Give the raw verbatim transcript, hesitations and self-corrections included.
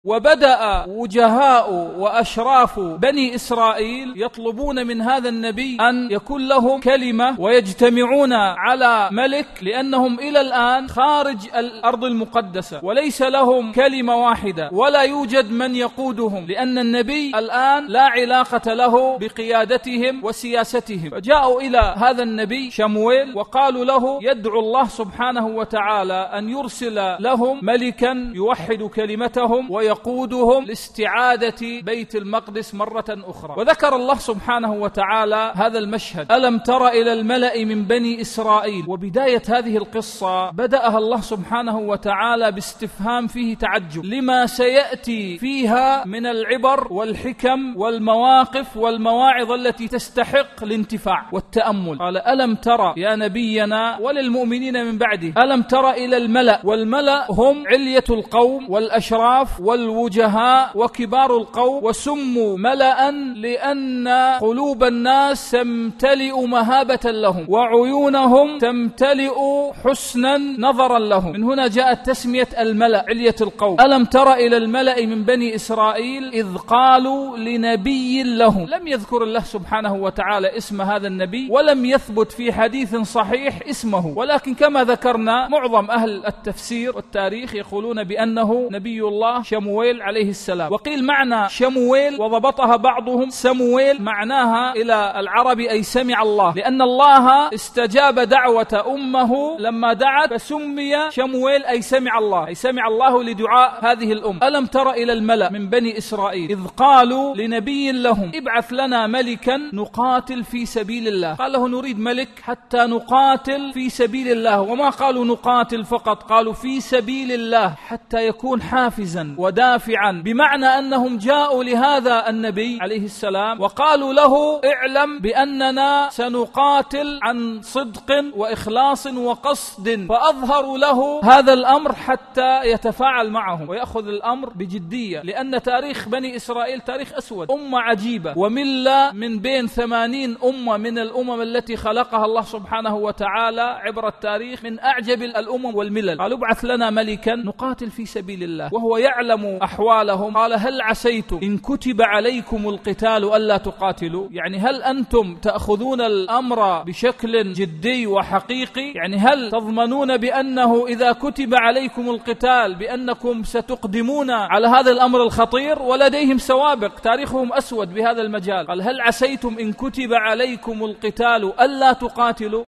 وبدأ وجهاء وأشراف بني إسرائيل يطلبون من هذا النبي أن يكون لهم كلمة ويجتمعون على ملك، لأنهم إلى الآن خارج الأرض المقدسة وليس لهم كلمة واحدة ولا يوجد من يقودهم، لأن النبي الآن لا علاقة له بقيادتهم وسياستهم. فجاءوا إلى هذا النبي شمويل وقالوا له يدعو الله سبحانه وتعالى أن يرسل لهم ملكا يوحد كلمتهم ويقودهم لاستعادة بيت المقدس مرة أخرى. وذكر الله سبحانه وتعالى هذا المشهد: ألم تر إلى الملأ من بني إسرائيل. وبداية هذه القصة بدأها الله سبحانه وتعالى باستفهام فيه تعجب لما سيأتي فيها من العبر والحكم والمواقف والمواعظ التي تستحق الانتفاع والتأمل. قال: ألم تر يا نبينا وللمؤمنين من بعده، ألم تر إلى الملأ. والملأ هم علية القوم والأشراف والوجهاء وكبار القوم، وسموا ملأ لأن قلوب الناس تمتلئ مهابة لهم وعيونهم تمتلئ حسنا نظرا لهم، من هنا جاءت تسمية الملأ علية القوم. ألم تر إلى الملأ من بني إسرائيل إذ قالوا لنبي لهم. لم يذكر الله سبحانه وتعالى اسم هذا النبي ولم يثبت في حديث صحيح اسمه، ولكن كما ذكرنا معظم أهل التفسير والتاريخ يقولون بأنه نبي الله شمويل عليه السلام. وقيل معنى شمويل وضبطها بعضهم سمويل معناها إلى العرب أي سمع الله، لأن الله استجاب دعوة أمه لما دعت فسمي شمويل أي سمع الله، أي سمع الله لدعاء هذه الأم. ألم تر إلى الملأ من بني إسرائيل إذ قالوا لنبي لهم ابعث لنا ملكا نقاتل في سبيل الله. قال له نريد ملك حتى نقاتل في سبيل الله، وما قالوا نقاتل فقط، قالوا في سبيل الله حتى يكون حافزا ودافعا، بمعنى أنهم جاءوا لهذا النبي عليه السلام وقالوا له اعلم بأننا سنقاتل عن صدق وإخلاص وقصد، فأظهروا له هذا الأمر حتى يتفاعل معهم ويأخذ الأمر بجدية، لأن تاريخ بني إسرائيل تاريخ أسود، أمة عجيبة وملة من بين ثمانين أمة من الأمم التي خلقها الله سبحانه وتعالى عبر التاريخ، من أعجب الأمم والملل. قالوا ابعث لنا ملكا نقاتل في سبيل الله وهو يعلم أحوالهم. قال هل عسيتم إن كتب عليكم القتال ألا تقاتلوا؟ يعني هل أنتم تأخذون الأمر بشكل جدي وحقيقي؟ يعني هل تضمنون بأنه إذا كتب عليكم القتال بأنكم ستقدمون على هذا الأمر الخطير؟ ولديهم سوابق، تاريخهم أسود بهذا المجال. قال هل عسيتم إن كتب عليكم القتال ألا تقاتلوا؟